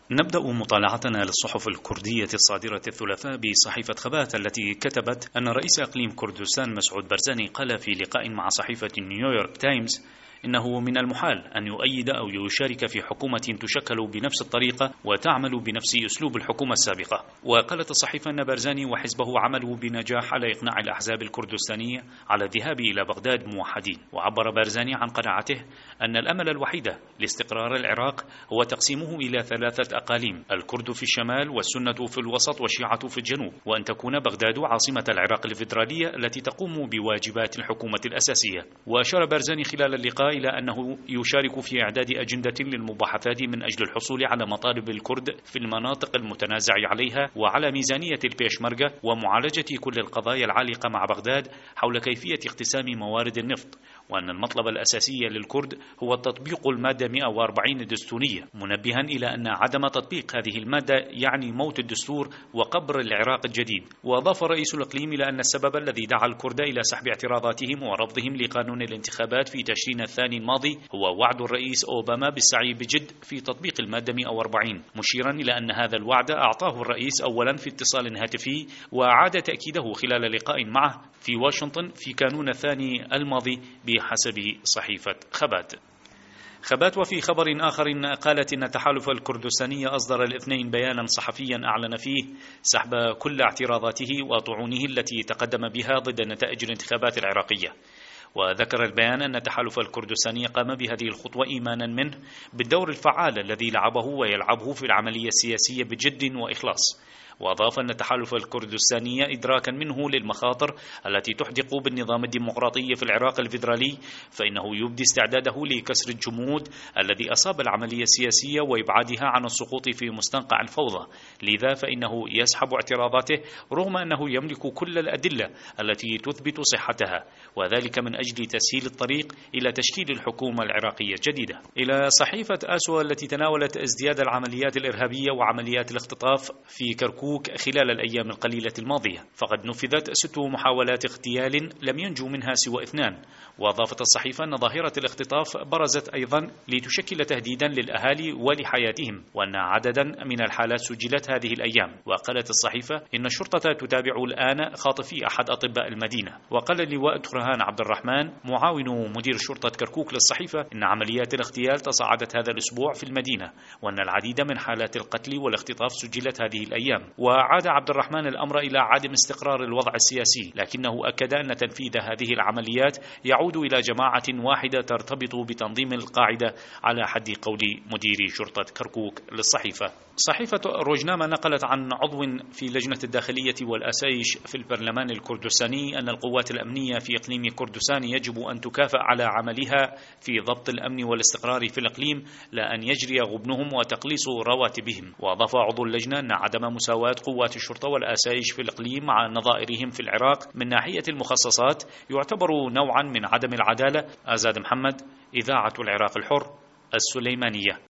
نبدأ مطالعتنا للصحف الكردية الصادرة الثلاثاء بصحيفة خبات التي كتبت أن رئيس إقليم كردستان مسعود بارزاني قال في لقاء مع صحيفة نيويورك تايمز إنه من المحال أن يؤيد أو يشارك في حكومة تشكل بنفس الطريقة وتعمل بنفس أسلوب الحكومة السابقة. وقالت الصحيفة أن بارزاني وحزبه عملوا بنجاح على إقناع الأحزاب الكردستانية على الذهاب إلى بغداد موحدين. وعبر بارزاني عن قناعته أن الأمل الوحيد لاستقرار العراق هو تقسيمه إلى 3 أقاليم، الكرد في الشمال والسنة في الوسط والشيعة في الجنوب، وأن تكون بغداد عاصمة العراق الفيدرالية التي تقوم بواجبات الحكومة الأساسية. وأشار بارزاني خلال اللقاء إلى أنه يشارك في إعداد أجندة للمباحثات من أجل الحصول على مطالب الكرد في المناطق المتنازع عليها وعلى ميزانية البيشمركة ومعالجة كل القضايا العالقة مع بغداد حول كيفية اقتسام موارد النفط، وأن المطلب الأساسي للكرد هو تطبيق المادة 140 الدستورية، منبها إلى أن عدم تطبيق هذه المادة يعني موت الدستور وقبر العراق الجديد. وأضاف رئيس الإقليم إلى أن السبب الذي دعا الكرد إلى سحب اعتراضاتهم ورفضهم لقانون الانتخابات في تشرين الثاني الماضي هو وعد الرئيس أوباما بالسعي بجد في تطبيق المادة 140، مشيرا إلى أن هذا الوعد أعطاه الرئيس أولا في اتصال هاتفي وأعاد تأكيده خلال لقاء معه في واشنطن في كانون الثاني الماضي بحسب صحيفة خبات. وفي خبر آخر قالت إن التحالف الكردستاني أصدر الاثنين بيانا صحفيا أعلن فيه سحب كل اعتراضاته وطعونه التي تقدم بها ضد نتائج الانتخابات العراقية. وذكر البيان أن التحالف الكردستاني قام بهذه الخطوة إيمانا منه بالدور الفعال الذي لعبه ويلعبه في العملية السياسية بجد وإخلاص. وأضاف أن التحالف الكردستاني إدراكا منه للمخاطر التي تحدق بالنظام الديمقراطي في العراق الفيدرالي فإنه يبدي استعداده لكسر الجمود الذي أصاب العملية السياسية وإبعادها عن السقوط في مستنقع الفوضى، لذا فإنه يسحب اعتراضاته رغم أنه يملك كل الأدلة التي تثبت صحتها، وذلك من أجل تسهيل الطريق إلى تشكيل الحكومة العراقية الجديدة. إلى صحيفة آسوا التي تناولت ازدياد العمليات الإرهابية وعمليات الاختطاف في كركوك خلال الأيام القليلة الماضية، فقد نفذت 6 محاولات اغتيال لم ينجو منها سوى 2. وأضافت الصحيفة أن ظاهرة الاختطاف برزت أيضا لتشكل تهديدا للأهالي ولحياتهم، وأن عددا من الحالات سجلت هذه الأيام. وقالت الصحيفة إن الشرطة تتابع الآن خاطفي أحد أطباء المدينة. وقال اللواء ترهان عبد الرحمن معاون مدير شرطة كركوك للصحيفة إن عمليات الاغتيال تصاعدت هذا الأسبوع في المدينة، وأن العديد من حالات القتل والاختطاف سجلت هذه الأيام. وعاد عبد الرحمن الأمر إلى عدم استقرار الوضع السياسي، لكنه أكد أن تنفيذ هذه العمليات يعود إلى جماعة واحدة ترتبط بتنظيم القاعدة على حد قول مدير شرطة كركوك للصحيفة. صحيفة روجنامة نقلت عن عضو في لجنة الداخلية والأسايش في البرلمان الكردستاني أن القوات الأمنية في إقليم كردستان يجب أن تكافأ على عملها في ضبط الأمن والاستقرار في الإقليم لا أن يجري غبنهم وتقليص رواتبهم. وأضاف عضو اللجنة أن عدم مساواة قوات الشرطة والأسايش في الإقليم مع نظائرهم في العراق من ناحية المخصصات يعتبر نوعا من عدم العدالة. آزاد محمد، إذاعة العراق الحر، السليمانية.